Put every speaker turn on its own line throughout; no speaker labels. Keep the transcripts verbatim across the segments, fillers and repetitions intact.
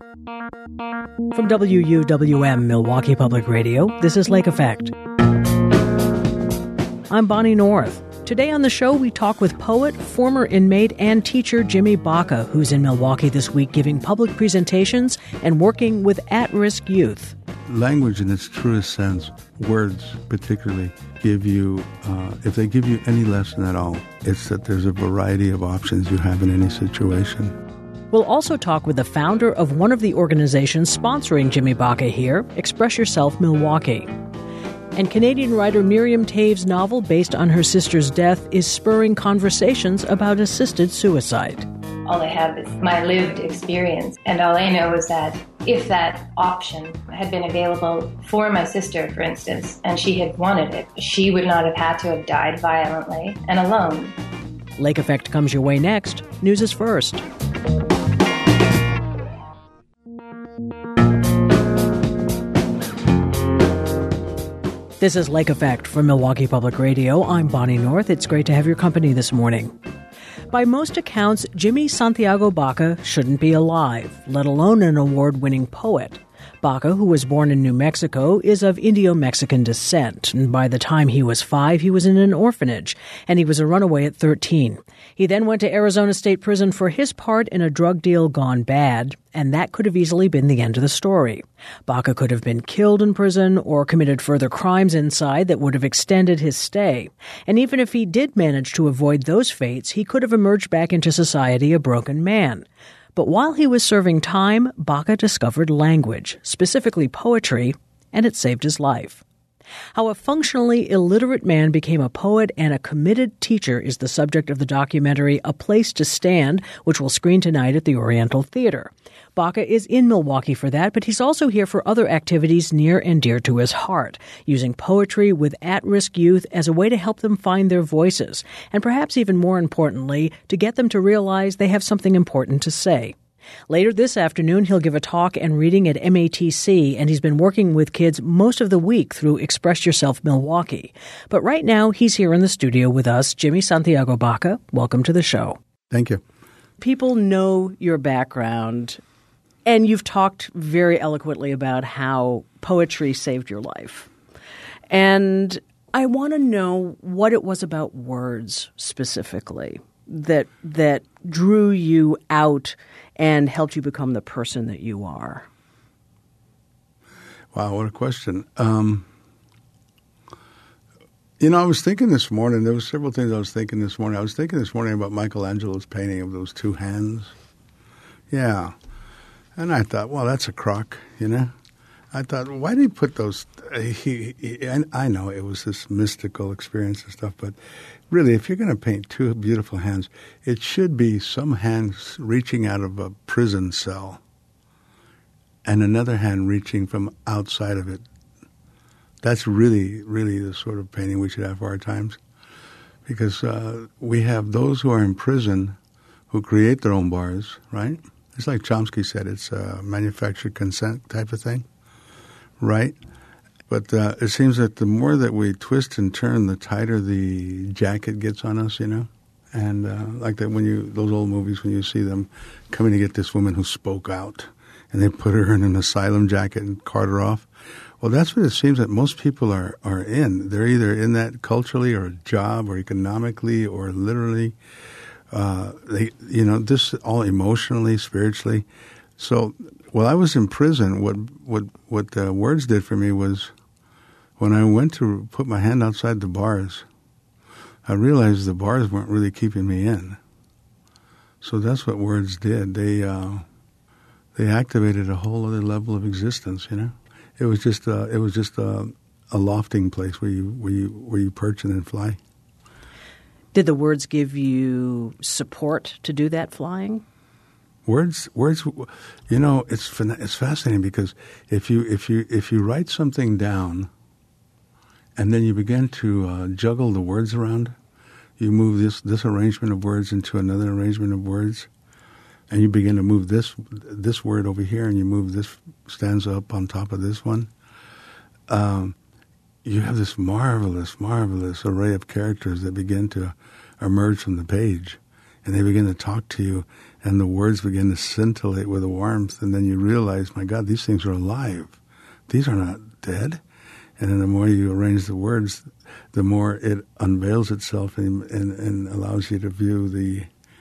From W U W M, Milwaukee Public Radio, this is Lake Effect. I'm Bonnie North. Today on the show, we talk with poet, former inmate, and teacher Jimmy Baca, who's in Milwaukee this week giving public presentations and working with at-risk youth.
Language in its truest sense, words particularly, give you, uh, if they give you any lesson at all, it's that there's a variety of options you have in any situation.
We'll also talk with the founder of one of the organizations sponsoring Jimmy Baca here, Express Yourself Milwaukee. And Canadian writer Miriam Toews' novel based on her sister's death is spurring conversations about assisted suicide.
All I have is my lived experience, and all I know is that if that option had been available for my sister, for instance, and she had wanted it, she would not have had to have died violently and alone.
Lake Effect comes your way next. News is first. This is Lake Effect from Milwaukee Public Radio. I'm Bonnie North. It's great to have your company this morning. By most accounts, Jimmy Santiago Baca shouldn't be alive, let alone an award-winning poet. Baca, who was born in New Mexico, is of Indio-Mexican descent, and by the time he was five, he was in an orphanage, and he was a runaway at thirteen. He then went to Arizona State Prison for his part in a drug deal gone bad, and that could have easily been the end of the story. Baca could have been killed in prison or committed further crimes inside that would have extended his stay. And even if he did manage to avoid those fates, he could have emerged back into society a broken man. But while he was serving time, Baca discovered language, specifically poetry, and it saved his life. How a functionally illiterate man became a poet and a committed teacher is the subject of the documentary A Place to Stand, which will screen tonight at the Oriental Theater. Baca is in Milwaukee for that, but he's also here for other activities near and dear to his heart, using poetry with at-risk youth as a way to help them find their voices, and perhaps even more importantly, to get them to realize they have something important to say. Later this afternoon, he'll give a talk and reading at M A T C, and he's been working with kids most of the week through Express Yourself Milwaukee. But right now, he's here in the studio with us, Jimmy Santiago Baca. Welcome to the show.
Thank you.
People know your background, and you've talked very eloquently about how poetry saved your life. And I want to know what it was about words specifically that that drew you out and helped you become the person that you are.
Wow, what a question. Um, you know, I was thinking this morning, there were several things I was thinking this morning. I was thinking this morning about Michelangelo's painting of those two hands. Yeah. And I thought, well, that's a crock, you know. I thought, why did he put those uh, – he, he, and I know it was this mystical experience and stuff, but really, if you're going to paint two beautiful hands, it should be some hands reaching out of a prison cell and another hand reaching from outside of it. That's really, really the sort of painting we should have for our times, because uh, we have those who are in prison who create their own bars, right? It's like Chomsky said, it's a manufactured consent type of thing, right? But uh, it seems that the more that we twist and turn, the tighter the jacket gets on us, you know? And uh, like that when you, those old movies, when you see them coming to get this woman who spoke out, and they put her in an asylum jacket and cart her off. Well, that's what it seems that most people are, are in. They're either in that culturally or a job or economically or literally. Uh, they, you know, this all emotionally, spiritually. So while I was in prison, what what what the words did for me was when I went to put my hand outside the bars, I realized the bars weren't really keeping me in. So that's what words did. They uh, they activated a whole other level of existence. You know, it was just uh, it was just a, a lofting place where you where you where you perch and then fly.
Did the words give you support to do that flying?
Words, words. You know, it's it's fascinating because if you if you if you write something down, and then you begin to uh, juggle the words around, you move this this arrangement of words into another arrangement of words, and you begin to move this this word over here, and you move this stanza up on top of this one. Um, you have this marvelous, marvelous array of characters that begin to emerge from the page, and they begin to talk to you, and the words begin to scintillate with a warmth, and then you realize, my God, these things are alive. These are not dead. And then the more you arrange the words, the more it unveils itself and, and, and allows you to view the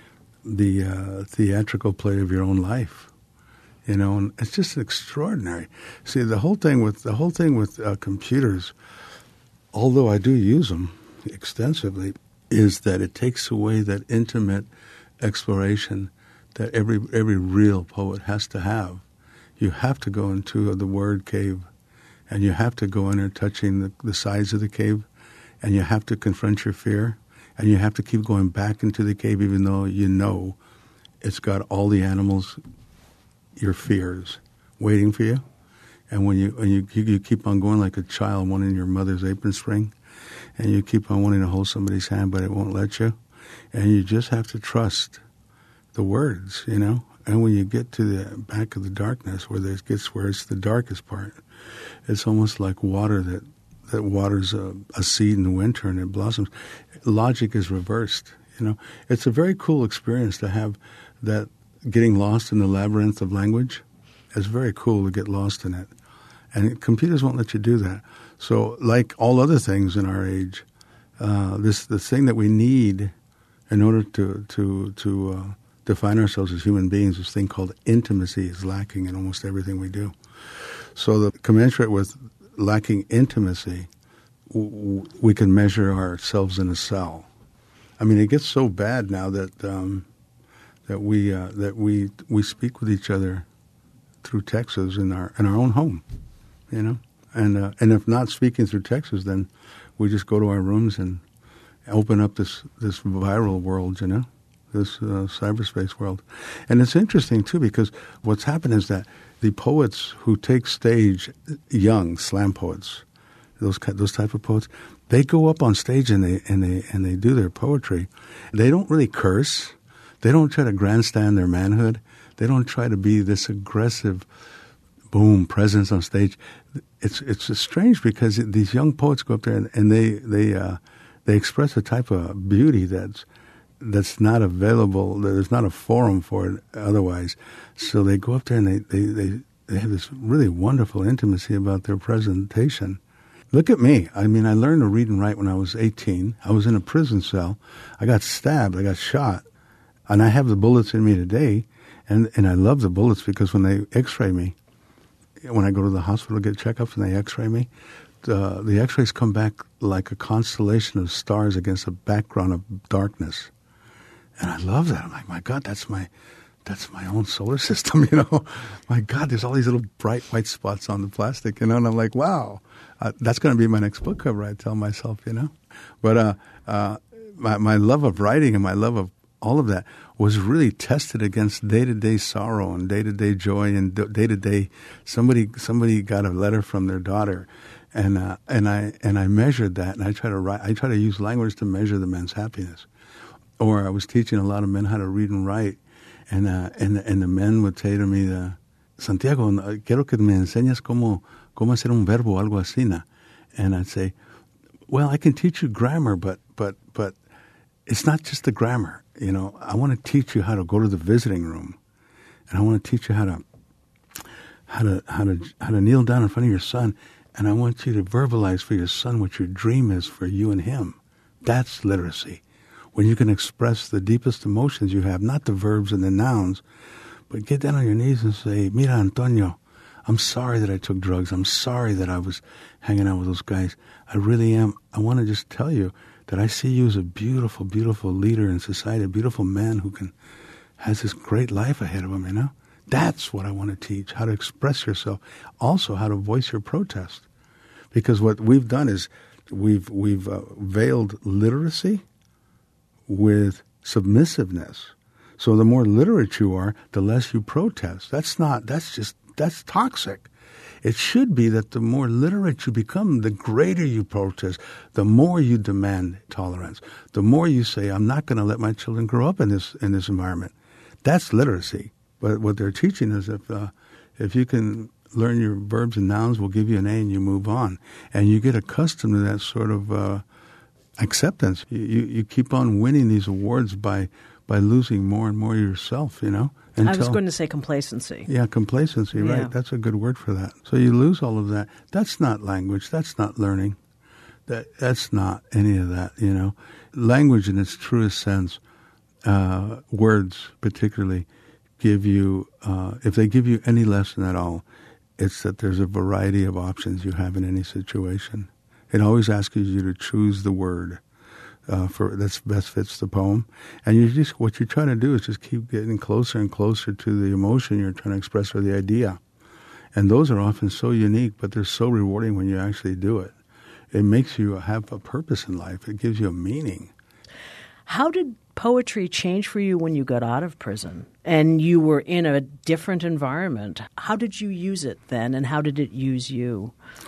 the uh, theatrical play of your own life. You know, and it's just extraordinary. See, the whole thing with the whole thing with uh, computers, although I do use them extensively, is that it takes away that intimate exploration that every every real poet has to have. You have to go into the word cave, and you have to go in there touching the, the sides of the cave, and you have to confront your fear, and you have to keep going back into the cave even though you know it's got all the animals, your fears, waiting for you. And when you when you, you keep on going like a child wanting your mother's apron string, and you keep on wanting to hold somebody's hand but it won't let you, and you just have to trust the words, you know. And when you get to the back of the darkness, where it gets where it's the darkest part, it's almost like water that that waters a, a seed in the winter and it blossoms. Logic is reversed, you know. It's a very cool experience to have that, getting lost in the labyrinth of language. It's very cool to get lost in it, and computers won't let you do that. So, like all other things in our age, uh, this the thing that we need in order to to to uh, define ourselves as human beings, this thing called intimacy, is lacking in almost everything we do. So, the commensurate with lacking intimacy, w- w- we can measure ourselves in a cell. I mean, it gets so bad now that um, that we uh, that we we speak with each other through texts in our in our own home, you know. And uh, and if not speaking through texts, then we just go to our rooms and open up this, this viral world, you know, this uh, cyberspace world. And it's interesting, too, because what's happened is that the poets who take stage, young slam poets, those those type of poets, they go up on stage and they and they and they do their poetry. They don't really curse. They don't try to grandstand their manhood. They don't try to be this aggressive, boom, presence on stage. It's it's strange because these young poets go up there and, and they they uh, they express a type of beauty that's that's not available. There's not a forum for it otherwise. So they go up there and they, they, they, they have this really wonderful intimacy about their presentation. Look at me. I mean, I learned to read and write when I was eighteen. I was in a prison cell. I got stabbed. I got shot. And I have the bullets in me today. And, and I love the bullets because when they x-ray me, when I go to the hospital to get checkups and they x-ray me, the, the x-rays come back like a constellation of stars against a background of darkness. And I love that. I'm like, my God, that's my that's my own solar system, you know. My God, there's all these little bright white spots on the plastic, you know. And I'm like, wow, uh, that's going to be my next book cover, I tell myself, you know. But uh, uh, my, my love of writing and my love of all of that was really tested against day-to-day sorrow and day-to-day joy and day-to-day. Somebody somebody got a letter from their daughter, and uh, and I and I measured that, and I try to write. I try to use language to measure the man's happiness. Or I was teaching a lot of men how to read and write, and uh, and and the men would say to me, uh, Santiago, quiero que me enseñes cómo cómo hacer un verbo, algo así, na. And I'd say, well, I can teach you grammar, but but but it's not just the grammar. You know, I want to teach you how to go to the visiting room, and I want to teach you how to how to how to how to kneel down in front of your son, and I want you to verbalize for your son what your dream is for you and him. That's literacy. When you can express the deepest emotions you have, not the verbs and the nouns, but get down on your knees and say, Mira, Antonio, I'm sorry that I took drugs. I'm sorry that I was hanging out with those guys. I really am. I want to just tell you that I see you as a beautiful, beautiful leader in society, a beautiful man who can has this great life ahead of him, you know? That's what I want to teach, how to express yourself. Also, how to voice your protest. Because what we've done is we've, we've uh, veiled literacy with submissiveness. So the more literate you are, the less you protest. That's not, that's just, that's toxic. It should be that the more literate you become, the greater you protest, the more you demand tolerance, the more you say, I'm not going to let my children grow up in this in this environment. That's literacy. But what they're teaching is if uh, if you can learn your verbs and nouns, we'll give you an A and you move on. And you get accustomed to that sort of uh, acceptance. You, you you keep on winning these awards by by losing more and more of yourself, you know? Until,
I was going to say complacency.
Yeah, complacency, right.
Yeah.
That's a good word for that. So you lose all of that. That's not language. That's not learning. That That's not any of that, you know? Language in its truest sense, uh, words particularly, give you, uh, if they give you any lesson at all, it's that there's a variety of options you have in any situation. It always asks you to choose the word uh, for that's best fits the poem, and you just what you're trying to do is just keep getting closer and closer to the emotion you're trying to express or the idea, and those are often so unique, but they're so rewarding when you actually do it. It makes you have a purpose in life. It gives you a meaning.
How did poetry change for you when you got out of prison and you were in a different environment? How did you use it then, and how did it use you?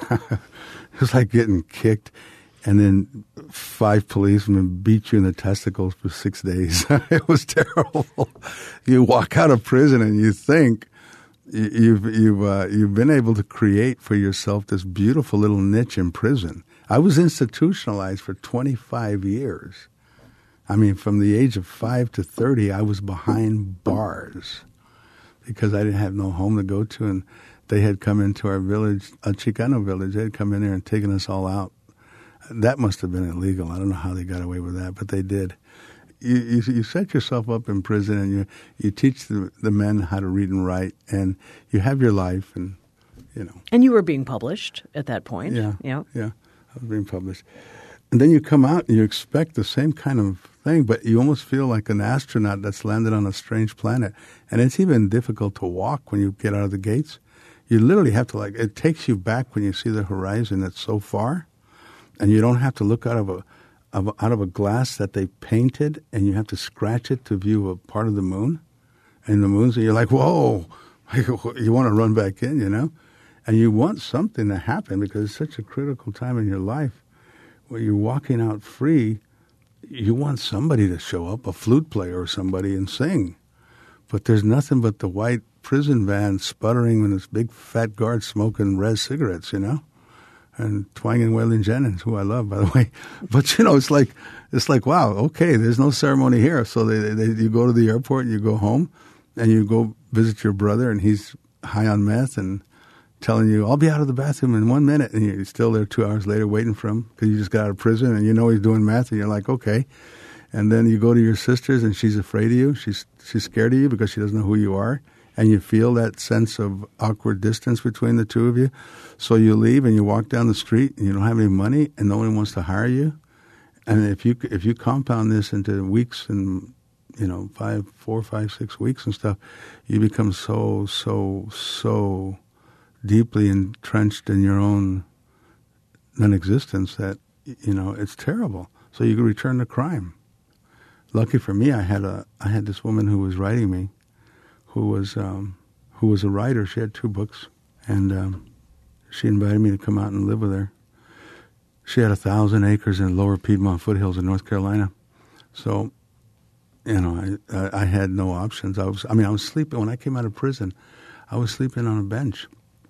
It was like getting kicked, and then five policemen beat you in the testicles for six days. It was terrible. You walk out of prison and you think you've you've uh, you've been able to create for yourself this beautiful little niche in prison. I was institutionalized for twenty-five years. I mean, from the age of five to thirty, I was behind bars because I didn't have no home to go to, and they had come into our village, a Chicano village. They had come in there and taken us all out. That must have been illegal. I don't know how they got away with that, but they did. You, you, you set yourself up in prison, and you you teach the, the men how to read and write, and you have your life, and you know.
And you were being published at that point.
Yeah,
yeah,
yeah. I was being published. And then you come out and you expect the same kind of thing, but you almost feel like an astronaut that's landed on a strange planet. And it's even difficult to walk when you get out of the gates. You literally have to, like, it takes you back when you see the horizon that's so far, and you don't have to look out of a, of a out of a glass that they painted, and you have to scratch it to view a part of the moon. And the moon's, and you're like, whoa, you want to run back in, you know? And you want something to happen because it's such a critical time in your life. When you're walking out free, you want somebody to show up, a flute player or somebody, and sing. But there's nothing but the white prison van sputtering and this big fat guard smoking res cigarettes, you know, and twanging Waylon Jennings, who I love, by the way. But, you know, it's like, it's like, wow, okay, there's no ceremony here. So they, they, you go to the airport and you go home and you go visit your brother, and he's high on meth and telling you, I'll be out of the bathroom in one minute. And you're still there two hours later waiting for him because you just got out of prison and you know he's doing meth, and you're like, okay. And then you go to your sister's and she's afraid of you. She's she's scared of you because she doesn't know who you are. And you feel that sense of awkward distance between the two of you. So you leave and you walk down the street and you don't have any money and no one wants to hire you. And if you if you compound this into weeks and, you know, five, four, five, six weeks and stuff, you become so, so, so deeply entrenched in your own non-existence that, you know, it's terrible. So you return to crime. Lucky for me, I had a I had this woman who was writing me, who was um, who was a writer. She had two books, and um, she invited me to come out and live with her. She had a thousand acres in lower Piedmont foothills in North Carolina. So, you know, I, I I had no options. I was I mean I was sleeping when I came out of prison. I was sleeping on a bench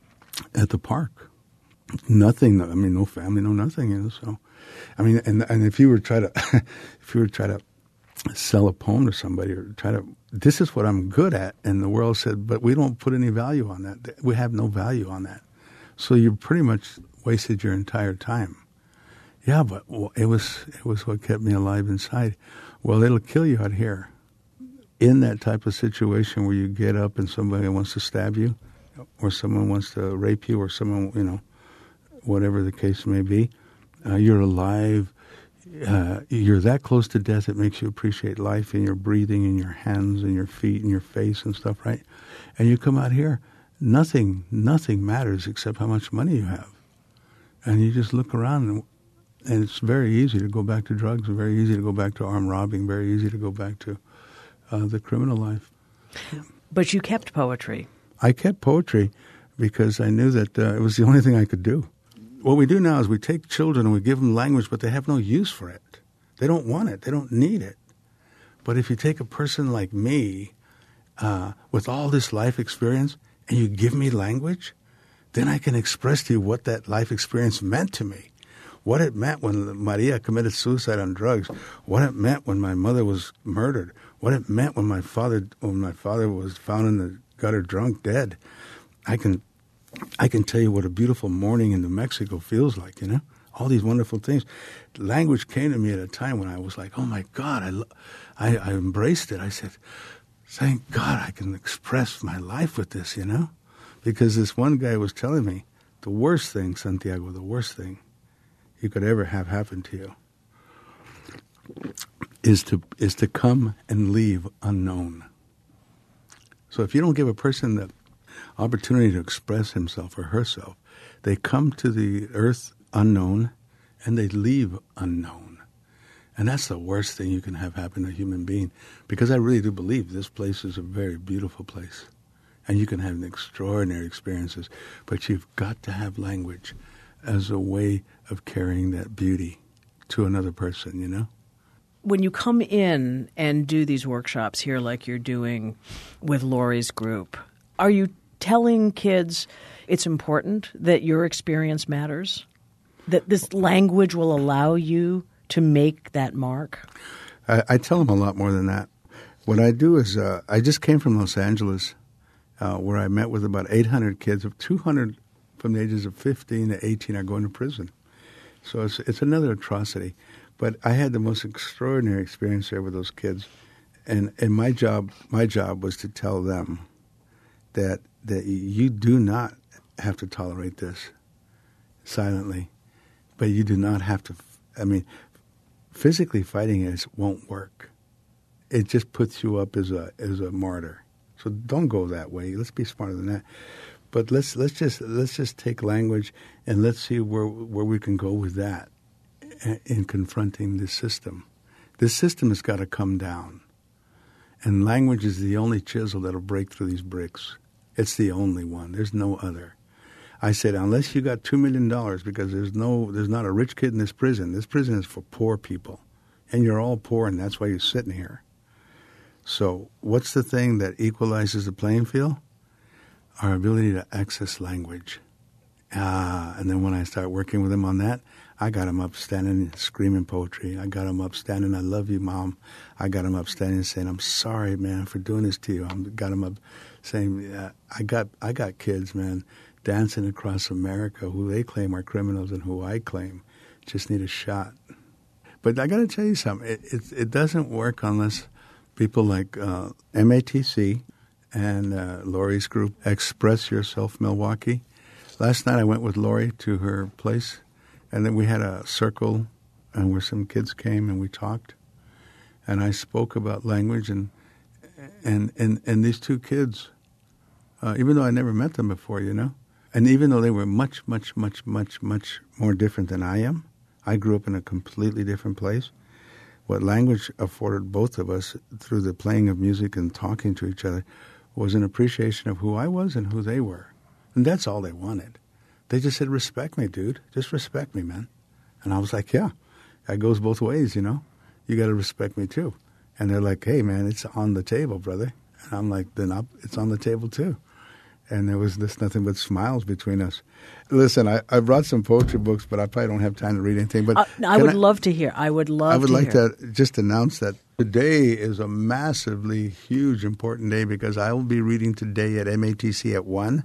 at the park. Nothing. I mean, no family, no nothing. You know, so I mean, and and if you were try to if you were try to sell a poem to somebody or try to, this is what I'm good at. And the world said, but we don't put any value on that. We have no value on that. So you pretty much wasted your entire time. Yeah, but it was it was what kept me alive inside. Well, it'll kill you out here. In that type of situation where you get up and somebody wants to stab you or someone wants to rape you or someone, you know, whatever the case may be, uh, you're alive. Uh, you're that close to death, it makes you appreciate life and your breathing and your hands and your feet and your face and stuff, right? And you come out here, nothing, nothing matters except how much money you have. And you just look around, and, and it's very easy to go back to drugs, very easy to go back to armed robbing, very easy to go back to uh, the criminal life.
But you kept poetry.
I kept poetry because I knew that uh, it was the only thing I could do. What we do now is we take children and we give them language, but they have no use for it. They don't want it. They don't need it. But if you take a person like me uh, with all this life experience and you give me language, then I can express to you what that life experience meant to me, what it meant when Maria committed suicide on drugs, what it meant when my mother was murdered, what what it meant when my father when my father was found in the gutter drunk, dead. I can I can tell you what a beautiful morning in New Mexico feels like, you know? All these wonderful things. Language came to me at a time when I was like, oh, my God, I, lo- I, I embraced it. I said, thank God I can express my life with this, you know? Because this one guy was telling me, the worst thing, Santiago, the worst thing you could ever have happen to you is to is to come and leave unknown. So if you don't give a person the opportunity to express himself or herself, they come to the earth unknown and they leave unknown. And that's the worst thing you can have happen to a human being, because I really do believe this place is a very beautiful place. And you can have extraordinary experiences, but you've got to have language as a way of carrying that beauty to another person, you know?
When you come in and do these workshops here like you're doing with Lori's group, are you telling kids it's important that your experience matters? That this language will allow you to make that mark?
I, I tell them a lot more than that. What I do is uh, I just came from Los Angeles, uh, where I met with about eight hundred kids. Of two hundred from the ages of fifteen to eighteen are going to prison. So it's, it's another atrocity. But I had the most extraordinary experience there with those kids. And, and my job my job was to tell them that that you do not have to tolerate this silently, but you do not have to, I mean, physically fighting it won't work. It just puts you up as a as a martyr. So don't go that way. Let's be smarter than that. But let's let's just let's just take language and let's see where where we can go with that in confronting this system. This system has got to come down. And language is the only chisel that'll break through these bricks. It's the only one. There's no other. I said, unless you got two million dollars, because there's no, there's not a rich kid in this prison. This prison is for poor people. And you're all poor, and that's why you're sitting here. So what's the thing that equalizes the playing field? Our ability to access language. Ah, and then when I start working with them on that, I got them up standing screaming poetry. I got them up standing, I love you, Mom. I got them up standing saying, I'm sorry, man, for doing this to you. I got them up saying, yeah, I got I got kids, man, dancing across America who they claim are criminals and who I claim just need a shot. But I got to tell you something. It, it, it doesn't work unless people like uh, M A T C and uh, Lori's group, Express Yourself Milwaukee. Last night I went with Lori to her place, and then we had a circle and where some kids came and we talked. And I spoke about language, and and, and, and these two kids, uh, even though I never met them before, you know, and even though they were much, much, much, much, much more different than I am, I grew up in a completely different place. What language afforded both of us through the playing of music and talking to each other was an appreciation of who I was and who they were. And that's all they wanted. They just said, respect me, dude. Just respect me, man. And I was like, yeah, that goes both ways, you know. You got to respect me, too. And they're like, hey, man, it's on the table, brother. And I'm like, then I'll, it's on the table, too. And there was just nothing but smiles between us. Listen, I, I brought some poetry books, but I probably don't have time to read anything. But
uh, I would I, love to hear. I would love
I would
to
like
hear.
to just announce that today is a massively huge, important day, because I will be reading today at M A T C at one.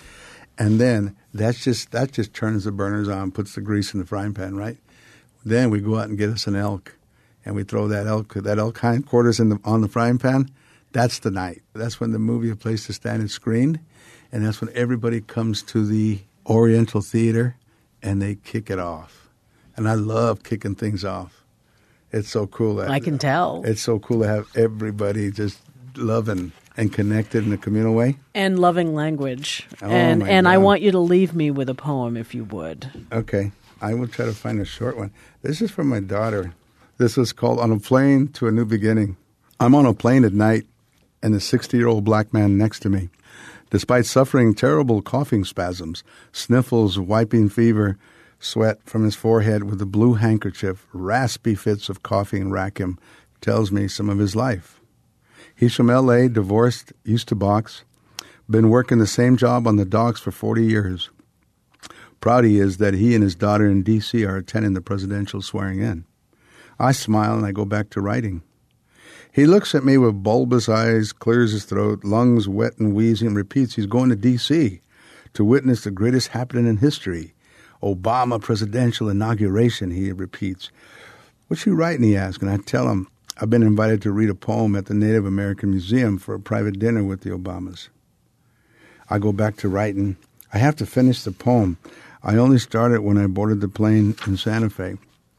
And then that's just that just turns the burners on, puts the grease in the frying pan, right? Then we go out and get us an elk, and we throw that elk that elk hindquarters in the on the frying pan. That's the night. That's when the movie A Place to Stand is screened, and that's when everybody comes to the Oriental Theater and they kick it off. And I love kicking things off. It's so cool. That,
I can tell.
It's so cool to have everybody just loving and connected in a communal way.
And loving language.
Oh,
and
my
and
God.
I want you to leave me with a poem, if you would.
Okay. I will try to find a short one. This is from my daughter. This is called On a Plane to a New Beginning. I'm on a plane at night, and the sixty-year-old black man next to me, despite suffering terrible coughing spasms, sniffles, wiping fever, sweat from his forehead with a blue handkerchief, raspy fits of coughing rack him, tells me some of his life. He's from L A, divorced, used to box, been working the same job on the docks for forty years. Proud he is that he and his daughter in D C are attending the presidential swearing-in. I smile and I go back to writing. He looks at me with bulbous eyes, clears his throat, lungs wet and wheezing, and repeats he's going to D C to witness the greatest happening in history. Obama presidential inauguration, he repeats. What you writing, he asks, and I tell him I've been invited to read a poem at the Native American Museum for a private dinner with the Obamas. I go back to writing. I have to finish the poem. I only started when I boarded the plane in Santa Fe.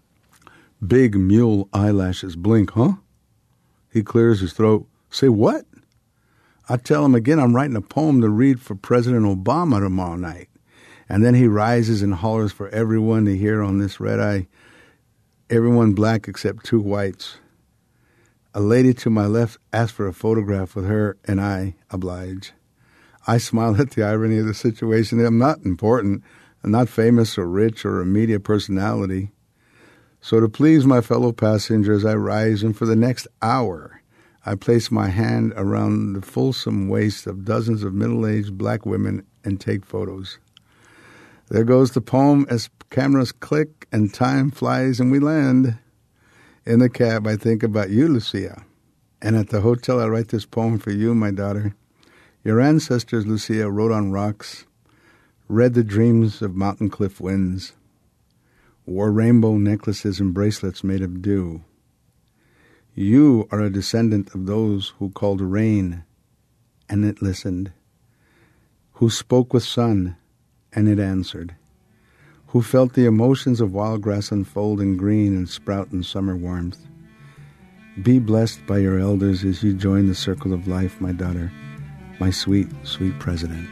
Big mule eyelashes blink, huh? He clears his throat. Say what? I tell him again I'm writing a poem to read for President Obama tomorrow night. And then he rises and hollers for everyone to hear on this red eye. Everyone black except two whites. A lady to my left asks for a photograph with her, and I oblige. I smile at the irony of the situation. I'm not important. I'm not famous or rich or a media personality. So to please my fellow passengers, I rise, and for the next hour, I place my hand around the fulsome waist of dozens of middle-aged black women and take photos. There goes the poem as cameras click and time flies and we land. In the cab, I think about you, Lucia. And at the hotel, I write this poem for you, my daughter. Your ancestors, Lucia, wrote on rocks, read the dreams of mountain cliff winds, wore rainbow necklaces and bracelets made of dew. You are a descendant of those who called rain, and it listened, who spoke with sun, and it answered, who felt the emotions of wild grass unfold in green and sprout in summer warmth. Be blessed by your elders as you join the circle of life, my daughter, my sweet, sweet president.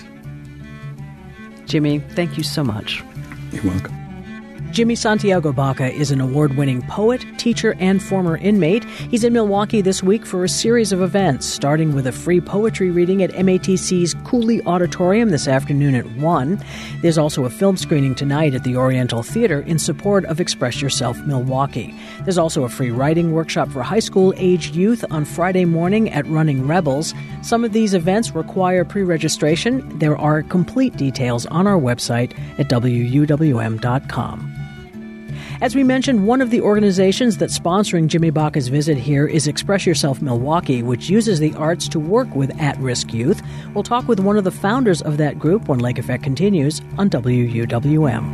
Jimmy, thank you so much.
You're welcome.
Jimmy Santiago Baca is an award-winning poet, teacher, and former inmate. He's in Milwaukee this week for a series of events, starting with a free poetry reading at M A T C's Cooley Auditorium this afternoon at one. There's also a film screening tonight at the Oriental Theater in support of Express Yourself Milwaukee. There's also a free writing workshop for high school-aged youth on Friday morning at Running Rebels. Some of these events require pre-registration. There are complete details on our website at W U W M dot com. As we mentioned, one of the organizations that's sponsoring Jimmy Baca's visit here is Express Yourself Milwaukee, which uses the arts to work with at-risk youth. We'll talk with one of the founders of that group when Lake Effect continues on W U W M.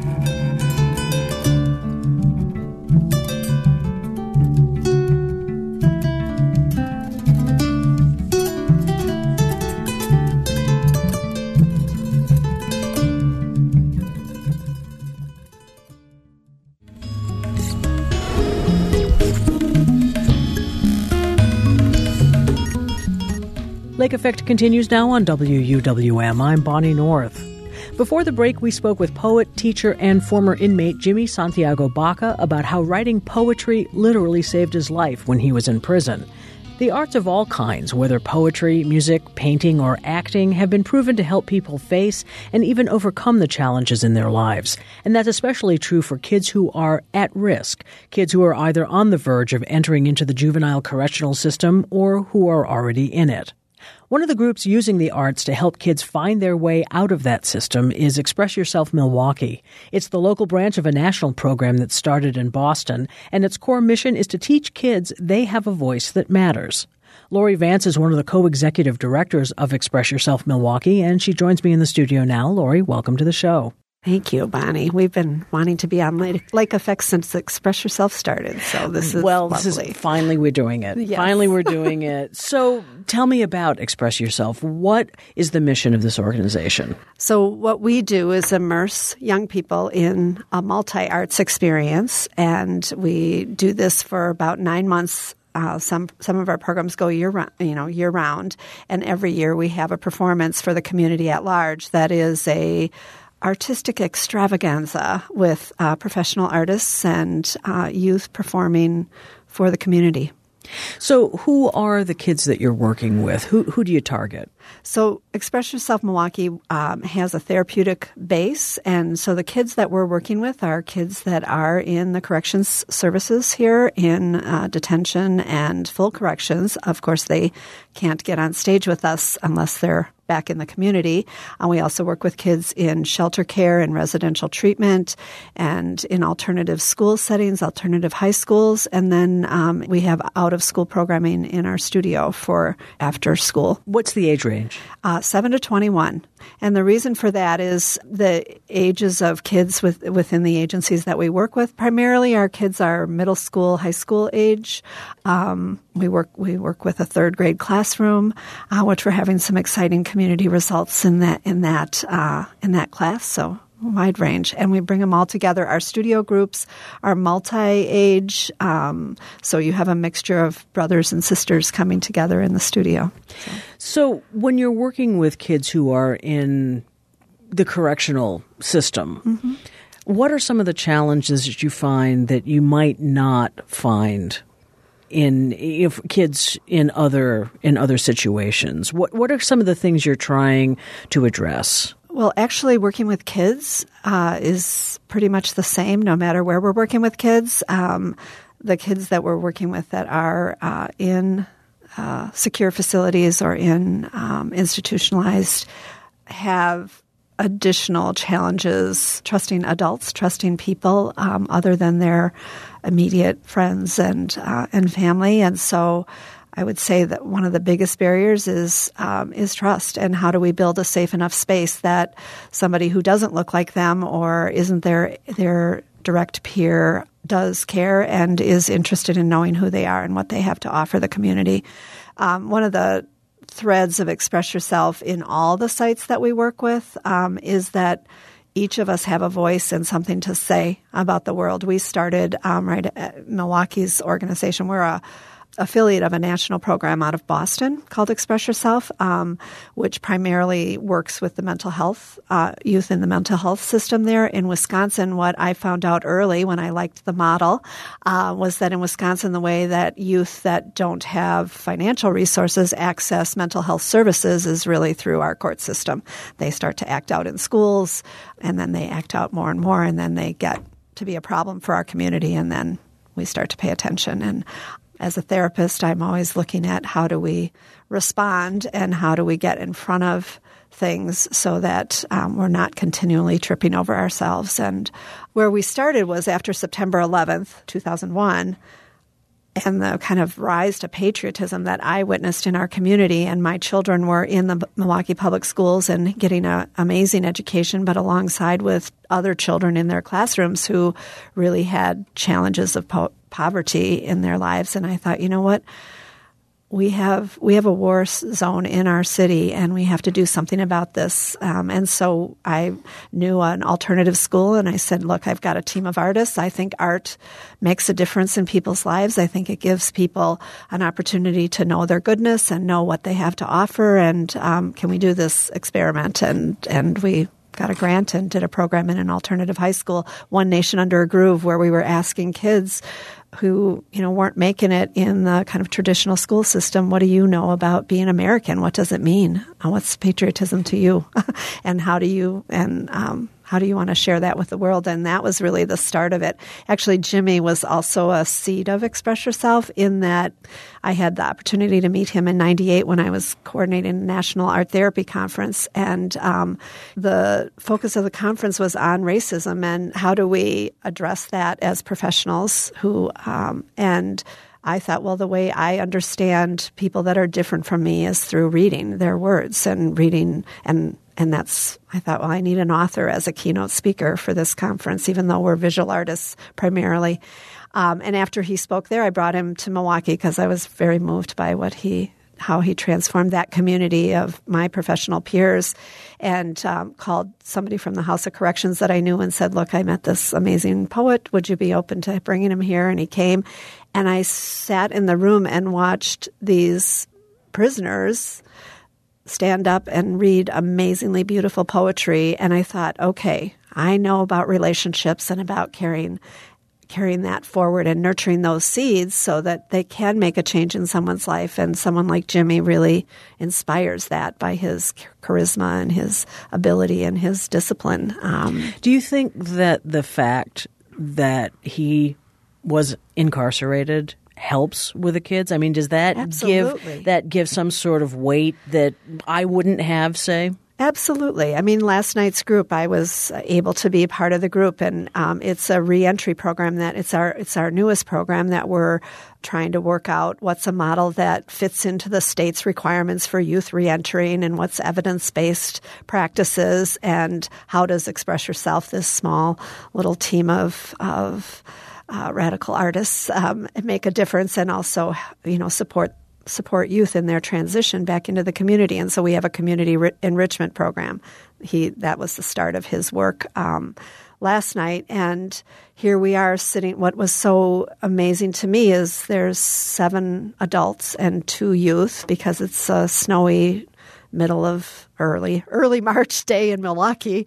Lake Effect continues now on W U W M. I'm Bonnie North. Before the break, we spoke with poet, teacher, and former inmate Jimmy Santiago Baca about how writing poetry literally saved his life when he was in prison. The arts of all kinds, whether poetry, music, painting, or acting, have been proven to help people face and even overcome the challenges in their lives. And that's especially true for kids who are at risk, kids who are either on the verge of entering into the juvenile correctional system or who are already in it. One of the groups using the arts to help kids find their way out of that system is Express Yourself Milwaukee. It's the local branch of a national program that started in Boston, and its core mission is to teach kids they have a voice that matters. Lori Vance is one of the co-executive directors of Express Yourself Milwaukee, and she joins me in the studio now. Lori, welcome to the show.
Thank you, Bonnie. We've been wanting to be on Lake, Lake Effect since Express Yourself started, so this is
well,
lovely.
This is finally we're doing it.
Yes.
Finally we're doing it. So tell me about Express Yourself. What is the mission of this organization?
So what we do is immerse young people in a multi-arts experience, and we do this for about nine months. Uh, some some of our programs go year round, you know, year round, and every year we have a performance for the community at large. That is a artistic extravaganza with uh, professional artists and uh, youth performing for the community.
So who are the kids that you're working with? Who who do you target?
So Express Yourself Milwaukee um, has a therapeutic base, and so the kids that we're working with are kids that are in the corrections services here in uh, detention and full corrections. Of course, they can't get on stage with us unless they're back in the community. And we also work with kids in shelter care and residential treatment and in alternative school settings, alternative high schools. And then um, we have out-of-school programming in our studio for after school.
What's the age range?
Uh, seven to twenty-one. And the reason for that is the ages of kids with, within the agencies that we work with. Primarily our kids are middle school, high school age. Um, we work we work with a third grade classroom, uh, which we're having some exciting community results in that in that uh, in that class. So wide range, and we bring them all together. Our studio groups are multi-age, um, so you have a mixture of brothers and sisters coming together in the studio. So,
so when you're working with kids who are in the correctional system, mm-hmm. what are some of the challenges that you find that you might not find in if kids in other in other situations? What what are some of the things you're trying to address?
Well, actually, working with kids uh, is pretty much the same no matter where we're working with kids. Um, the kids that we're working with that are uh, in uh, secure facilities or in um, institutionalized have additional challenges trusting adults, trusting people um, other than their immediate friends and uh, and family. And so I would say that one of the biggest barriers is um, is trust, and how do we build a safe enough space that somebody who doesn't look like them or isn't their their direct peer does care and is interested in knowing who they are and what they have to offer the community. Um, one of the threads of Express Yourself in all the sites that we work with um, is that each of us have a voice and something to say about the world. We started um, right at Milwaukee's organization. We're a affiliate of a national program out of Boston called Express Yourself, um, which primarily works with the mental health, uh, youth in the mental health system there. In Wisconsin, what I found out early when I liked the model uh, was that in Wisconsin, the way that youth that don't have financial resources access mental health services is really through our court system. They start to act out in schools, and then they act out more and more, and then they get to be a problem for our community, and then we start to pay attention. And as a therapist, I'm always looking at how do we respond and how do we get in front of things so that um, we're not continually tripping over ourselves. And where we started was after September eleventh, two thousand one, and the kind of rise to patriotism that I witnessed in our community. And my children were in the Milwaukee Public Schools and getting an amazing education, but alongside with other children in their classrooms who really had challenges of po- poverty in their lives. And I thought, you know what? We have we have a war zone in our city, and we have to do something about this. Um, and so I knew an alternative school, and I said, look, I've got a team of artists. I think art makes a difference in people's lives. I think it gives people an opportunity to know their goodness and know what they have to offer. And um, can we do this experiment? And and we got a grant and did a program in an alternative high school, One Nation Under a Groove, where we were asking kids who, you know, weren't making it in the kind of traditional school system, what do you know about being American? What does it mean? What's patriotism to you? And how do you and um, how do you want to share that with the world? And that was really the start of it. Actually, Jimmy was also a seed of Express Yourself in that I had the opportunity to meet him in ninety-eight when I was coordinating a National Art Therapy Conference. And um, the focus of the conference was on racism and how do we address that as professionals who, um, and I thought, well, the way I understand people that are different from me is through reading their words and reading and And that's, I thought, well, I need an author as a keynote speaker for this conference, even though we're visual artists primarily. Um, and after he spoke there, I brought him to Milwaukee because I was very moved by what he, how he transformed that community of my professional peers, and um, called somebody from the House of Corrections that I knew and said, look, I met this amazing poet. Would you be open to bringing him here? And he came. And I sat in the room and watched these prisoners stand up and read amazingly beautiful poetry. And I thought, okay, I know about relationships and about carrying carrying that forward and nurturing those seeds so that they can make a change in someone's life. And someone like Jimmy really inspires that by his charisma and his ability and his discipline. Um,
Do you think that the fact that he was incarcerated helps with the kids? I mean, does that
Absolutely.
give that give some sort of weight that I wouldn't have, say?
Absolutely. I mean, last night's group, I was able to be a part of the group, and um, it's a reentry program that it's our it's our newest program that we're trying to work out what's a model that fits into the state's requirements for youth reentering, and what's evidence-based practices, and how does Express Yourself, this small little team of of uh, radical artists, um, make a difference, and also, you know, support. support youth in their transition back into the community. And so we have a community ri- enrichment program. He that was the start of his work um, last night. And here we are sitting. What was so amazing to me is there's seven adults and two youth, because it's a snowy middle of early, early March day in Milwaukee.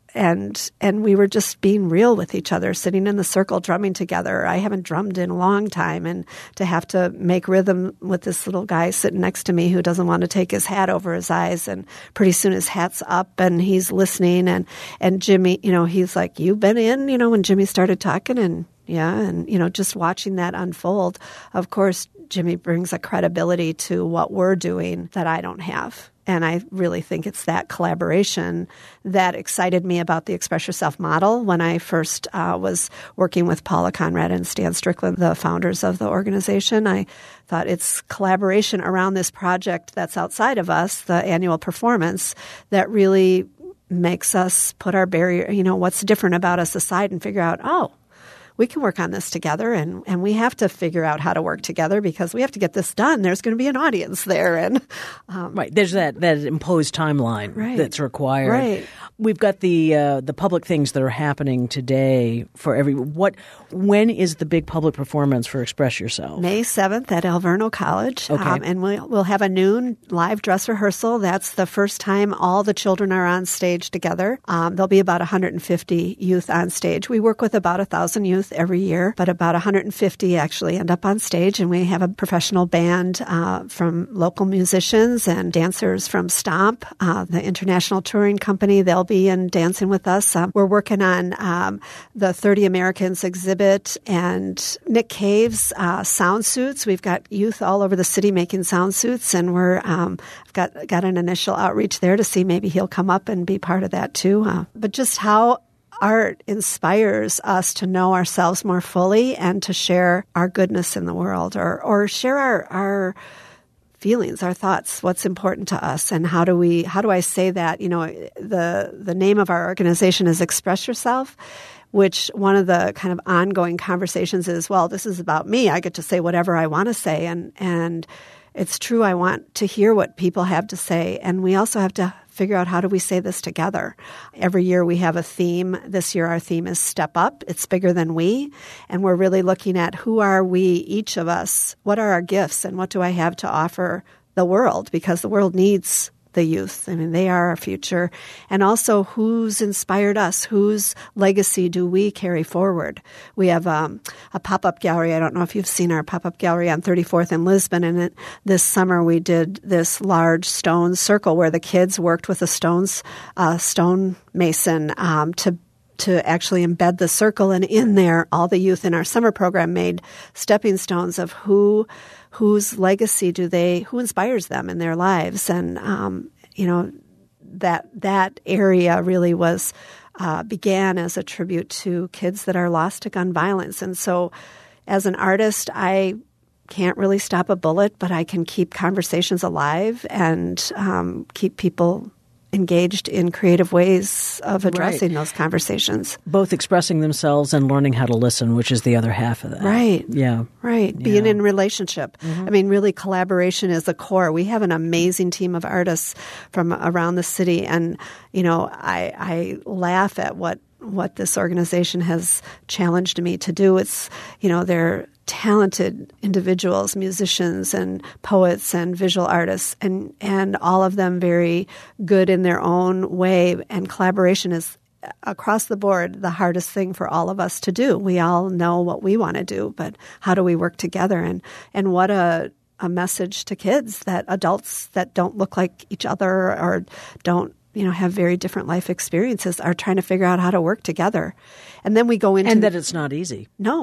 And and we were just being real with each other, sitting in the circle, drumming together. I haven't drummed in a long time, and to have to make rhythm with this little guy sitting next to me who doesn't want to take his hat over his eyes, and pretty soon his hat's up and he's listening. And, and Jimmy, you know, he's like, "You've been in," you know, when Jimmy started talking, and yeah, and, you know, just watching that unfold. Of course, Jimmy brings a credibility to what we're doing that I don't have. And I really think it's that collaboration that excited me about the Express Yourself model when I first uh, was working with Paula Conrad and Stan Strickland, the founders of the organization. I thought it's collaboration around this project that's outside of us, the annual performance, that really makes us put our barrier, you know, what's different about us aside and figure out, oh, we can work on this together, and, and we have to figure out how to work together because we have to get this done. There's going to be an audience there. and um,
Right. There's that, that imposed timeline
right.
that's required.
Right.
We've got the uh, the public things that are happening today for every what when is the big public performance for Express Yourself?
May seventh at Alverno College.
Okay.
Um, and we'll, we'll have a noon live dress rehearsal. That's the first time all the children are on stage together. Um, there'll be about one hundred fifty youth on stage. We work with about one thousand youth every year, but about one hundred fifty actually end up on stage. And we have a professional band uh, from local musicians and dancers from Stomp, uh, the international touring company. They'll be in dancing with us. Um, we're working on um, the thirty Americans exhibit and Nick Cave's uh, sound suits. We've got youth all over the city making sound suits, and we're um, I've got got an initial outreach there to see maybe he'll come up and be part of that too. Uh, but just how art inspires us to know ourselves more fully and to share our goodness in the world, or or share our our feelings, our thoughts, what's important to us, and how do we how do I say that? You know, the the name of our organization is Express Yourself, which one of the kind of ongoing conversations is, well, this is about me. I get to say whatever I want to say, and and it's true. I want to hear what people have to say, and we also have to figure out how do we say this together. Every year we have a theme. This year our theme is Step Up. It's bigger than we, and we're really looking at who are we, each of us, what are our gifts, and what do I have to offer the world, because the world needs the youth. I mean, they are our future. And also, who's inspired us? Whose legacy do we carry forward? We have um, a pop-up gallery. I don't know if you've seen our pop-up gallery on thirty-fourth in Lisbon. And it, this summer, we did this large stone circle where the kids worked with a stones, uh, stone mason um, to to actually embed the circle. And in there, all the youth in our summer program made stepping stones of who whose legacy do they, who inspires them in their lives. And, um, you know, that that area really was, uh, began as a tribute to kids that are lost to gun violence. And so as an artist, I can't really stop a bullet, but I can keep conversations alive and um, keep people engaged in creative ways of addressing
right.
those conversations.
Both expressing themselves and learning how to listen, which is the other half of that.
Right.
Yeah.
Right.
Yeah.
Being in relationship.
Mm-hmm.
I mean, really collaboration is the core. We have an amazing team of artists from around the city. And, you know, I, I laugh at what, what this organization has challenged me to do. It's, you know, they're talented individuals, musicians and poets and visual artists, and, and all of them very good in their own way. And collaboration is, across the board, the hardest thing for all of us to do. We all know what we want to do, but how do we work together? And, and what a, a message to kids that adults that don't look like each other or don't, you know, have very different life experiences are trying to figure out how to work together. And then we go into...
And that it's not easy.
No.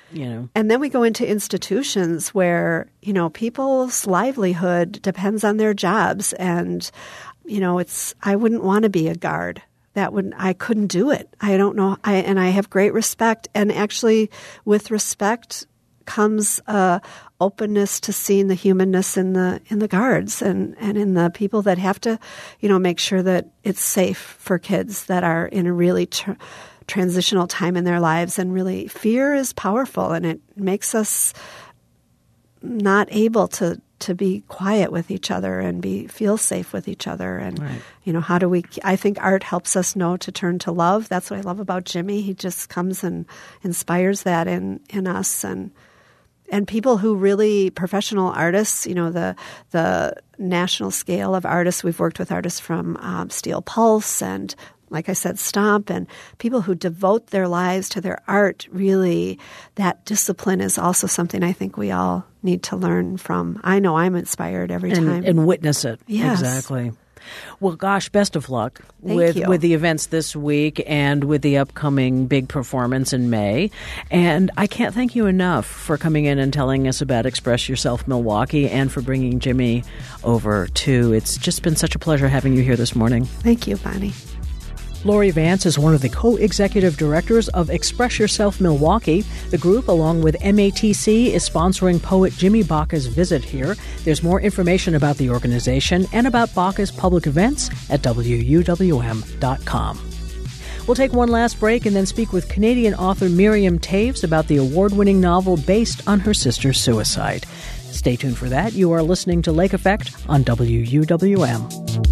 You know.
And then we go into institutions where, you know, people's livelihood depends on their jobs. And, you know, it's, I wouldn't want to be a guard. That would, I couldn't do it. I don't know. I, and I have great respect. And actually with respect comes a openness to seeing the humanness in the, in the guards and, and in the people that have to, you know, make sure that it's safe for kids that are in a really tr- transitional time in their lives. And really, fear is powerful, and it makes us not able to, to be quiet with each other and be feel safe with each other. And,
right.
you know, how do we, I think art helps us know to turn to love. That's what I love about Jimmy. He just comes and inspires that in, in us. And, and people who really, professional artists, you know, the, the national scale of artists, we've worked with artists from um, Steel Pulse and, like I said, Stomp, and people who devote their lives to their art. Really, that discipline is also something I think we all need to learn from. I know I'm inspired every
and,
time.
And witness it.
Yes.
Exactly. Well, gosh, best of luck
Thank
with
you.
with the events this week and with the upcoming big performance in May. And I can't thank you enough for coming in and telling us about Express Yourself Milwaukee and for bringing Jimmy over, too. It's just been such a pleasure having you here this morning.
Thank you, Bonnie.
Lori Vance is one of the co-executive directors of Express Yourself Milwaukee. The group, along with M A T C, is sponsoring poet Jimmy Baca's visit here. There's more information about the organization and about Baca's public events at W U W M dot com. We'll take one last break and then speak with Canadian author Miriam Taves about the award-winning novel based on her sister's suicide. Stay tuned for that. You are listening to Lake Effect on W U W M.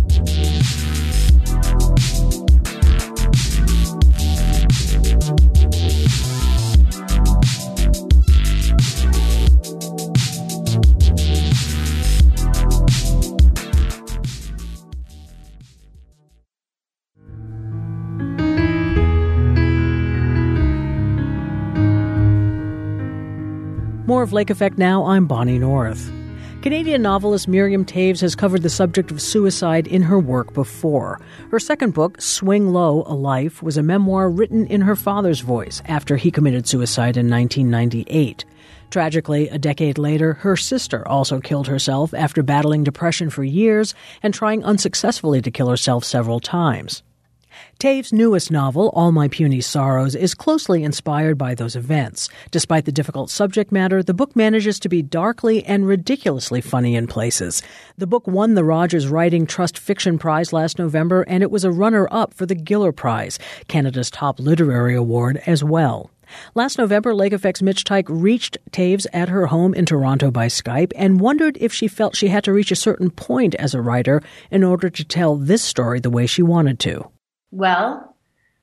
More of Lake Effect now. I'm Bonnie North. Canadian novelist Miriam Taves has covered the subject of suicide in her work before. Her second book, Swing Low, A Life, was a memoir written in her father's voice after he committed suicide in nineteen ninety-eight. Tragically, a decade later, her sister also killed herself after battling depression for years and trying unsuccessfully to kill herself several times. Taves' newest novel, All My Puny Sorrows, is closely inspired by those events. Despite the difficult subject matter, the book manages to be darkly and ridiculously funny in places. The book won the Rogers Writing Trust Fiction Prize last November, and it was a runner-up for the Giller Prize, Canada's top literary award, as well. Last November, Lake Effect's Mitch Tyke reached Taves at her home in Toronto by Skype and wondered if she felt she had to reach a certain point as a writer in order to tell this story the way she wanted to.
Well,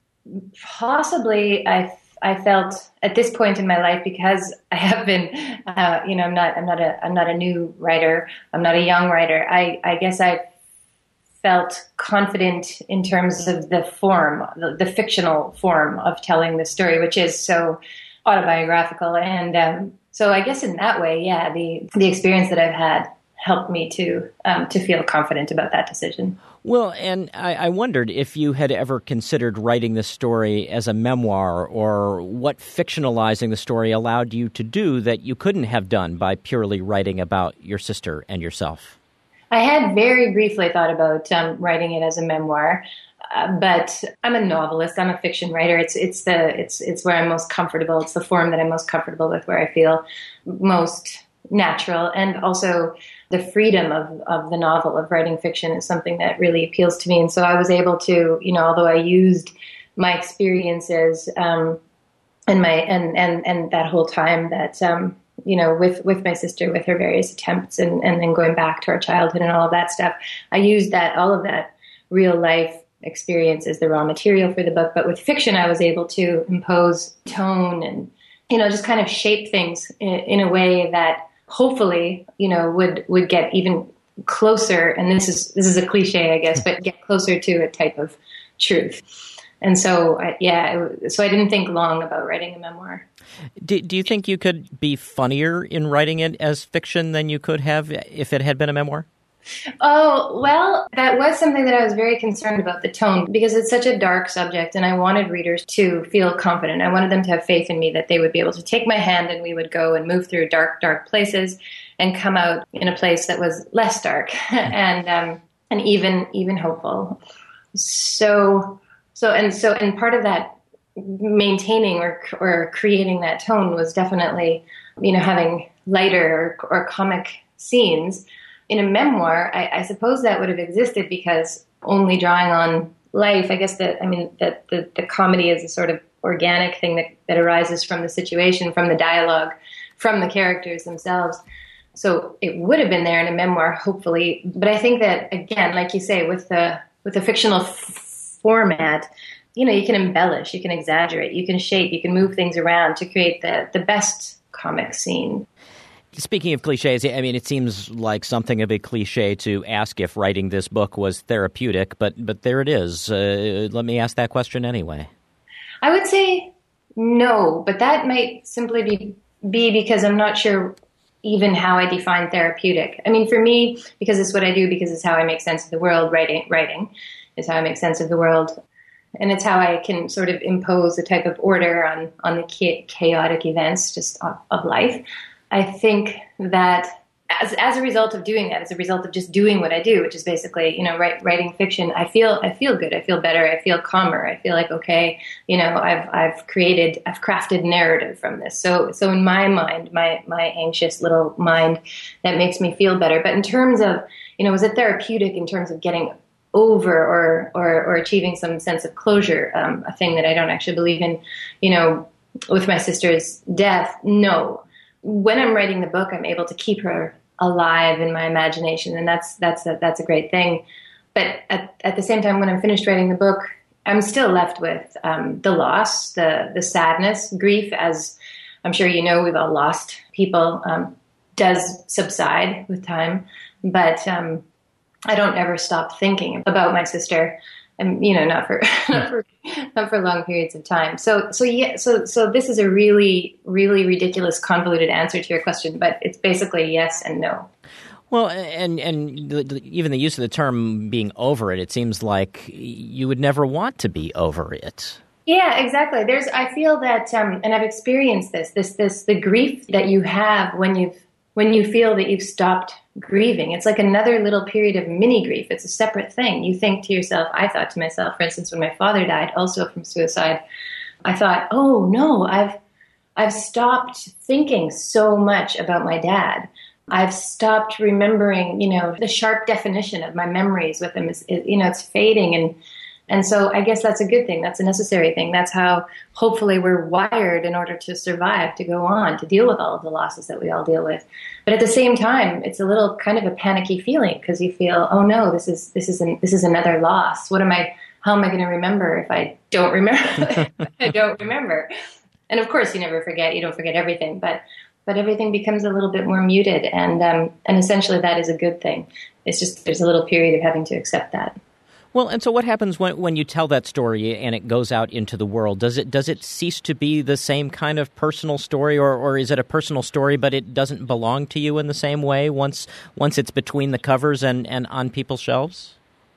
possibly I I felt at this point in my life, because I have been, uh, you know, I'm not I'm not a I'm not a new writer. I'm not a young writer. I, I guess I felt confident in terms of the form, the, the fictional form of telling the story, which is so autobiographical. And um, so I guess in that way, yeah, the the experience that I've had helped me to um, to feel confident about that decision.
Well, and I, I wondered if you had ever considered writing this story as a memoir, or what fictionalizing the story allowed you to do that you couldn't have done by purely writing about your sister and yourself.
I had very briefly thought about um, writing it as a memoir, uh, but I'm a novelist. I'm a fiction writer. It's it's the it's it's where I'm most comfortable. It's the form that I'm most comfortable with, where I feel most natural, and also the freedom of, of the novel, of writing fiction, is something that really appeals to me. And so I was able to, you know, although I used my experiences um, and my and, and and that whole time that um, you know, with with my sister, with her various attempts, and and then going back to our childhood and all of that stuff, I used that all of that real life experience as the raw material for the book. But with fiction, I was able to impose tone and, you know, just kind of shape things in, in a way that hopefully, you know, would, would get even closer. And this is, this is a cliche, I guess, but get closer to a type of truth. And so, uh, yeah, so I didn't think long about writing a memoir.
Do, do you think you could be funnier in writing it as fiction than you could have if it had been a memoir?
Oh, well, that was something that I was very concerned about, the tone, because it's such a dark subject, and I wanted readers to feel confident. I wanted them to have faith in me that they would be able to take my hand and we would go and move through dark, dark places and come out in a place that was less dark and um, and even even hopeful. So, so and so, and part of that maintaining or or creating that tone was definitely, you know, having lighter or, or comic scenes. In a memoir, I, I suppose that would have existed because only drawing on life, I guess that, I mean, that the, the comedy is a sort of organic thing that, that arises from the situation, from the dialogue, from the characters themselves. So it would have been there in a memoir, hopefully. But I think that, again, like you say, with the with the fictional f- format, you know, you can embellish, you can exaggerate, you can shape, you can move things around to create the, the best comic scene.
Speaking of cliches, I mean, it seems like something of a cliche to ask if writing this book was therapeutic, but but there it is. Uh, let me ask that question anyway.
I would say no, but that might simply be, be because I'm not sure even how I define therapeutic. I mean, for me, because it's what I do, because it's how I make sense of the world, writing, writing is how I make sense of the world. And it's how I can sort of impose a type of order on, on the chaotic events just of, of life. I think that as as a result of doing that, as a result of just doing what I do, which is basically, you know, write, writing fiction, I feel I feel good. I feel better. I feel calmer. I feel like, okay, you know, I've I've created, I've crafted narrative from this. So so in my mind, my my anxious little mind, that makes me feel better. But in terms of, you know, was it therapeutic in terms of getting over or or, or achieving some sense of closure, um, a thing that I don't actually believe in, you know, with my sister's death? No. When I'm writing the book, I'm able to keep her alive in my imagination, and that's that's a, that's a great thing. But at, at the same time, when I'm finished writing the book, I'm still left with um, the loss, the the sadness, grief. As I'm sure you know, we've all lost people. Um, does subside with time, but um, I don't ever stop thinking about my sister. And, you know, not for, not for not for long periods of time. So, so yeah, so so this is a really, really ridiculous, convoluted answer to your question, but it's basically yes and no.
Well, and and the, the, even the use of the term being over it, it seems like you would never want to be over it.
Yeah, exactly. There's, I feel that, um, and I've experienced this, this, this, the grief that you have when you've, when you feel that you've stopped grieving. It's like another little period of mini grief. It's a separate thing. You think to yourself, I thought to myself, for instance, when my father died, also from suicide, I thought, oh no, I've, I've stopped thinking so much about my dad. I've stopped remembering, you know, the sharp definition of my memories with him is, is you know, it's fading. And, and so I guess that's a good thing. That's a necessary thing. That's how hopefully we're wired in order to survive, to go on, to deal with all of the losses that we all deal with. But at the same time, it's a little kind of a panicky feeling because you feel, oh no, this is, this is, an, this is another loss. What am I, how am I going to remember if I don't remember? I don't remember. And of course you never forget, you don't forget everything, but, but everything becomes a little bit more muted. And, um, and essentially that is a good thing. It's just, there's a little period of having to accept that.
Well, and so what happens when when you tell that story and it goes out into the world? Does it does it cease to be the same kind of personal story, or, or is it a personal story but it doesn't belong to you in the same way once once it's between the covers and, and on people's shelves?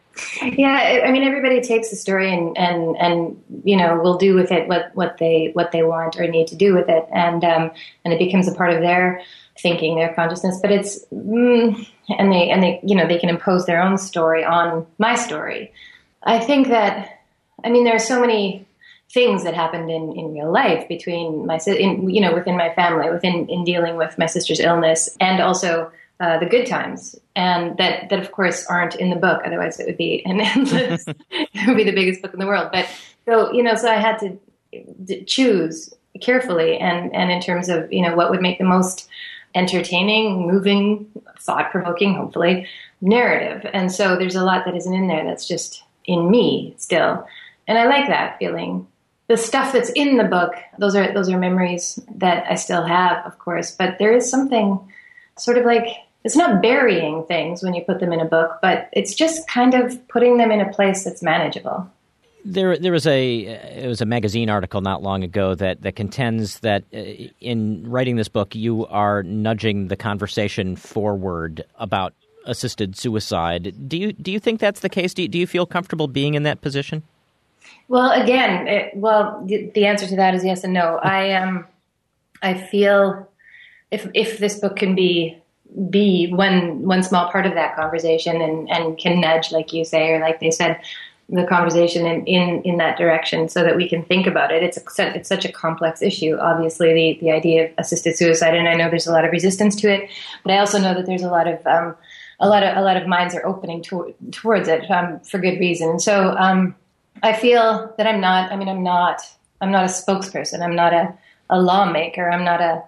Yeah, I mean, everybody takes the story and, and, and you know, will do with it what, what they what they want or need to do with it, and um, and it becomes a part of their thinking, their consciousness. But it's mm, and they and they you know they can impose their own story on my story. I think that I mean there are so many things that happened in, in real life between my in, you know within my family, within in dealing with my sister's illness, and also uh, the good times, and that that of course aren't in the book. Otherwise, it would be an endless. It would be the biggest book in the world. But so you know, so I had to d- choose carefully, and and in terms of you know what would make the most entertaining, moving, thought-provoking, hopefully, narrative. And so there's a lot that isn't in there that's just in me still. And I like that feeling. The stuff that's in the book, those are those are memories that I still have, of course. But there is something sort of like, it's not burying things when you put them in a book, but it's just kind of putting them in a place that's manageable.
There, there was a it was a magazine article not long ago that, that contends that uh, in writing this book, you are nudging the conversation forward about assisted suicide. Do you do you think that's the case? Do you, do you feel comfortable being in that position?
Well, again, it, well, the, the answer to that is yes and no. I um, I feel if if this book can be be one one small part of that conversation and, and can nudge, like you say, or like they said, the conversation in, in, in that direction so that we can think about it. It's a, it's such a complex issue, obviously, the, the idea of assisted suicide, and I know there's a lot of resistance to it, but I also know that there's a lot of um, a lot of a lot of minds are opening to, towards it um, for good reason. And so um, I feel that I'm not. I mean, I'm not. I'm not a spokesperson. I'm not a, a lawmaker. I'm not a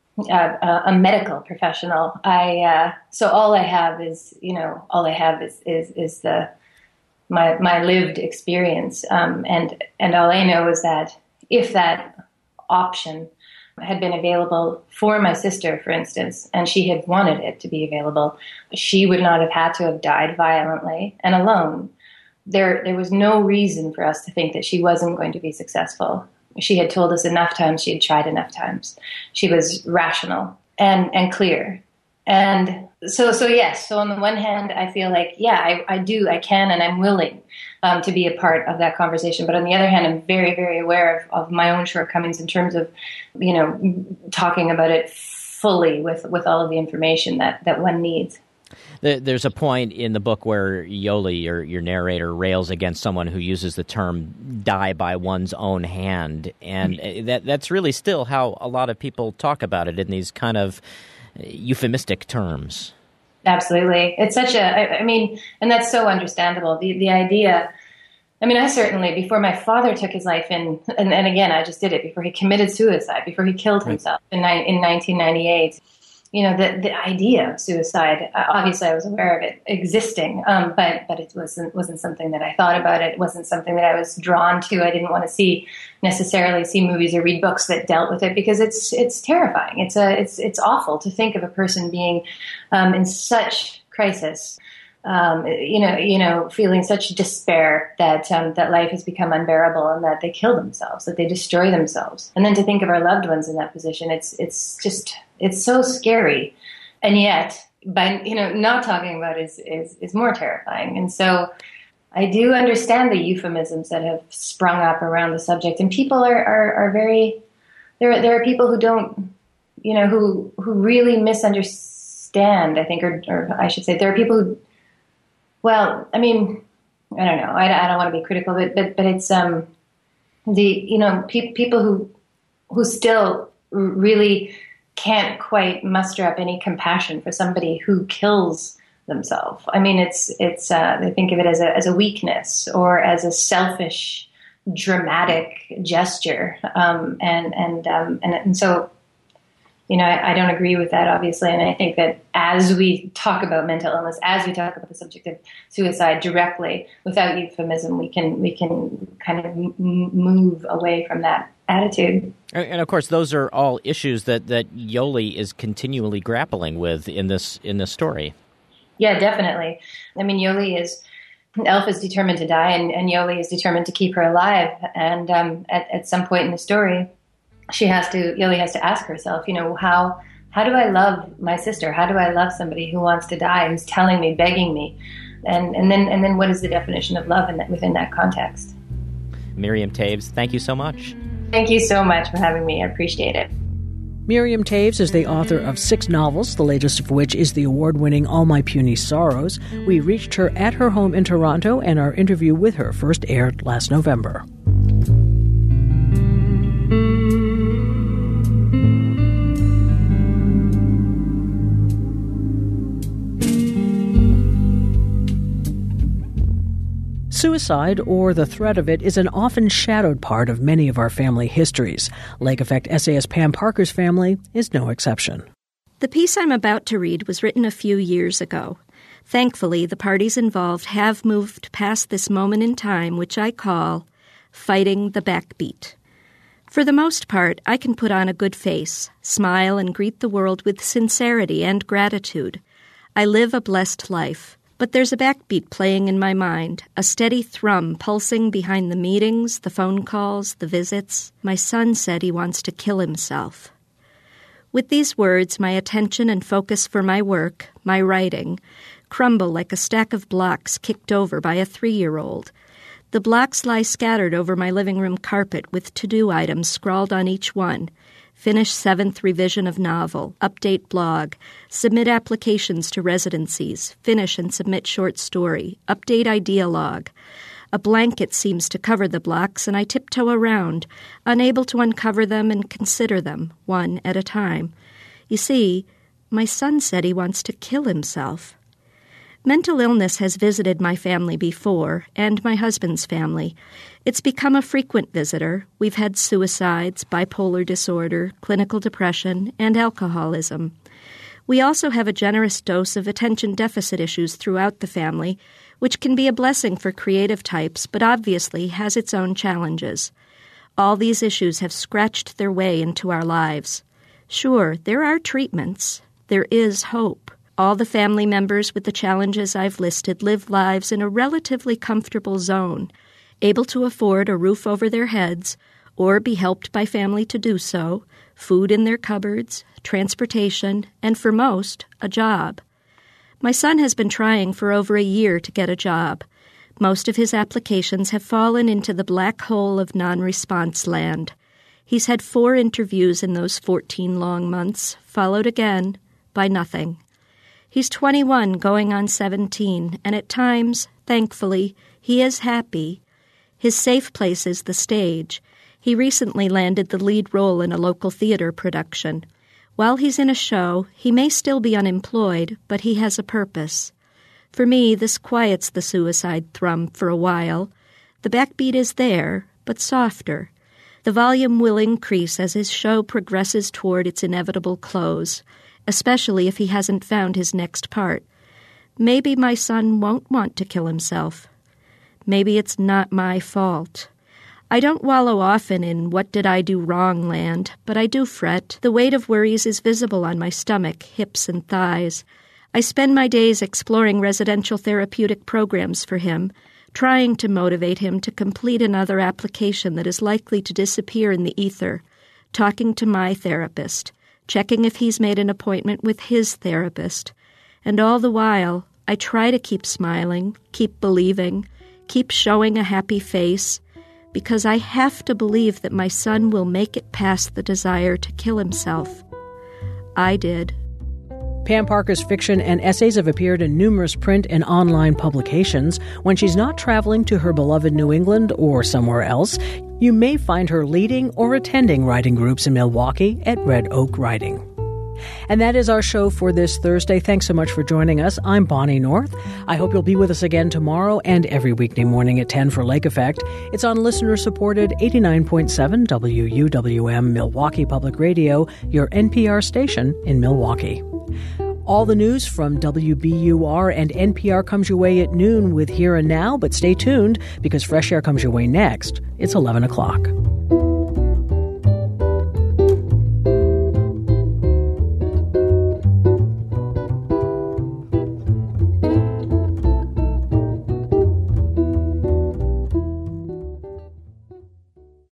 a, a medical professional. I uh, so all I have is you know all I have is is is the my my lived experience, um, and and all I know is that if that option had been available for my sister, for instance, and she had wanted it to be available, she would not have had to have died violently and alone. There there was no reason for us to think that she wasn't going to be successful. She had told us enough times, she had tried enough times. She was rational and, and clear. And so, so yes, so on the one hand, I feel like, yeah, I, I do, I can, and I'm willing um, to be a part of that conversation. But on the other hand, I'm very, very aware of, of my own shortcomings in terms of, you know, talking about it fully with, with all of the information that, that one needs.
There's a point in the book where Yoli, your, your narrator, rails against someone who uses the term die by one's own hand. And that that's really still how a lot of people talk about it in these kind of euphemistic terms.
Absolutely. It's such a, I, I mean, and that's so understandable. The the idea, I mean, I certainly, before my father took his life in, and, and again, I just did it before he committed suicide, before he killed himself in, in nineteen ninety-eight. You know, the, the idea of suicide, uh, obviously I was aware of it existing, um, but but it wasn't wasn't something that I thought about. It wasn't something that I was drawn to. I didn't want to see necessarily see movies or read books that dealt with it because it's it's terrifying. It's a it's it's awful to think of a person being um, in such crisis. Um, you know, you know, feeling such despair that um, that life has become unbearable and that they kill themselves, that they destroy themselves, and then to think of our loved ones in that position, it's it's just it's so scary, and yet, by you know, not talking about it is is is more terrifying. And so, I do understand the euphemisms that have sprung up around the subject, and people are are, are very there. There are people who don't, you know, who who really misunderstand. I think, or, or I should say, there are people who. Well, I mean, I don't know. I, I don't want to be critical, but but, but it's um, the you know pe- people who who still really can't quite muster up any compassion for somebody who kills themselves. I mean, it's it's uh, they think of it as a as a weakness or as a selfish, dramatic gesture, um, and and um, and and so. You know, I, I don't agree with that, obviously, and I think that as we talk about mental illness, as we talk about the subject of suicide directly, without euphemism, we can we can kind of m- move away from that attitude.
And of course, those are all issues that, that Yoli is continually grappling with in this in this story.
Yeah, definitely. I mean, Yoli is Elf is determined to die, and, and Yoli is determined to keep her alive. And um, at at some point in the story. She has to, Yoli has to ask herself, you know, how how do I love my sister? How do I love somebody who wants to die, who's telling me, begging me? And and then and then what is the definition of love in that, within that context?
Miriam Toews, thank you so much.
Thank you so much for having me. I appreciate it.
Miriam Toews is the author of six novels, the latest of which is the award-winning All My Puny Sorrows. We reached her at her home in Toronto, and our interview with her first aired last November. Suicide, or the threat of it, is an often shadowed part of many of our family histories. Lake Effect essayist Pam Parker's family is no exception.
The piece I'm about to read was written a few years ago. Thankfully, the parties involved have moved past this moment in time, which I call fighting the backbeat. For the most part, I can put on a good face, smile, and greet the world with sincerity and gratitude. I live a blessed life. But there's a backbeat playing in my mind, a steady thrum pulsing behind the meetings, the phone calls, the visits. My son said he wants to kill himself. With these words, my attention and focus for my work, my writing, crumble like a stack of blocks kicked over by a three-year-old. The blocks lie scattered over my living room carpet with to-do items scrawled on each one. Finish seventh revision of novel, update blog, submit applications to residencies, finish and submit short story, update idea log. A blanket seems to cover the blocks, and I tiptoe around, unable to uncover them and consider them, one at a time. You see, my son said he wants to kill himself. Mental illness has visited my family before, and my husband's family. It's become a frequent visitor. We've had suicides, bipolar disorder, clinical depression, and alcoholism. We also have a generous dose of attention deficit issues throughout the family, which can be a blessing for creative types, but obviously has its own challenges. All these issues have scratched their way into our lives. Sure, there are treatments. There is hope. All the family members with the challenges I've listed live lives in a relatively comfortable zone, able to afford a roof over their heads or be helped by family to do so, food in their cupboards, transportation, and for most, a job. My son has been trying for over a year to get a job. Most of his applications have fallen into the black hole of non-response land. He's had four interviews in those fourteen long months, followed again by nothing. He's twenty-one, going on seventeen, and at times, thankfully, he is happy. His safe place is the stage. He recently landed the lead role in a local theater production. While he's in a show, he may still be unemployed, but he has a purpose. For me, this quiets the suicide thrum for a while. The backbeat is there, but softer. The volume will increase as his show progresses toward its inevitable close, especially if he hasn't found his next part. Maybe my son won't want to kill himself. Maybe it's not my fault. I don't wallow often in what did I do wrong land, but I do fret. The weight of worries is visible on my stomach, hips, and thighs. I spend my days exploring residential therapeutic programs for him, trying to motivate him to complete another application that is likely to disappear in the ether, talking to my therapist, checking if he's made an appointment with his therapist. And all the while, I try to keep smiling, keep believing, keep showing a happy face, because I have to believe that my son will make it past the desire to kill himself. I did.
Pam Parker's fiction and essays have appeared in numerous print and online publications. When she's not traveling to her beloved New England or somewhere else, you may find her leading or attending writing groups in Milwaukee at Red Oak Writing. And that is our show for this Thursday. Thanks so much for joining us. I'm Bonnie North. I hope you'll be with us again tomorrow and every weekday morning at ten for Lake Effect. It's on listener-supported eighty-nine point seven W U W M Milwaukee Public Radio, your N P R station in Milwaukee. All the news from W B U R and N P R comes your way at noon with Here and Now, but stay tuned because Fresh Air comes your way next. It's eleven o'clock.